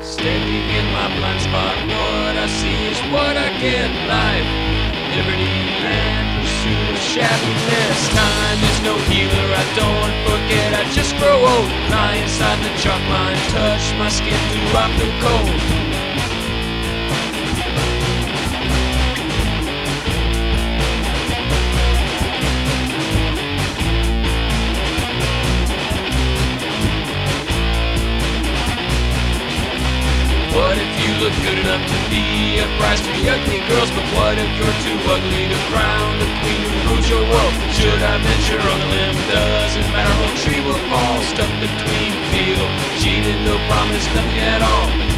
Standing in my blind spot, what I see is what I get. Life, liberty, and pursuit of shabbiness. Time is no healer, I don't forget, I just grow old. Lie inside the chalk line, touch my skin to rock the cold. What if you look good enough to be a prize for the ugly girls? But what if you're too ugly to crown the queen who rules your world? Should I venture on a limb? Doesn't matter, whole tree will fall. Stuck between field, cheated, no promise, nothing at all.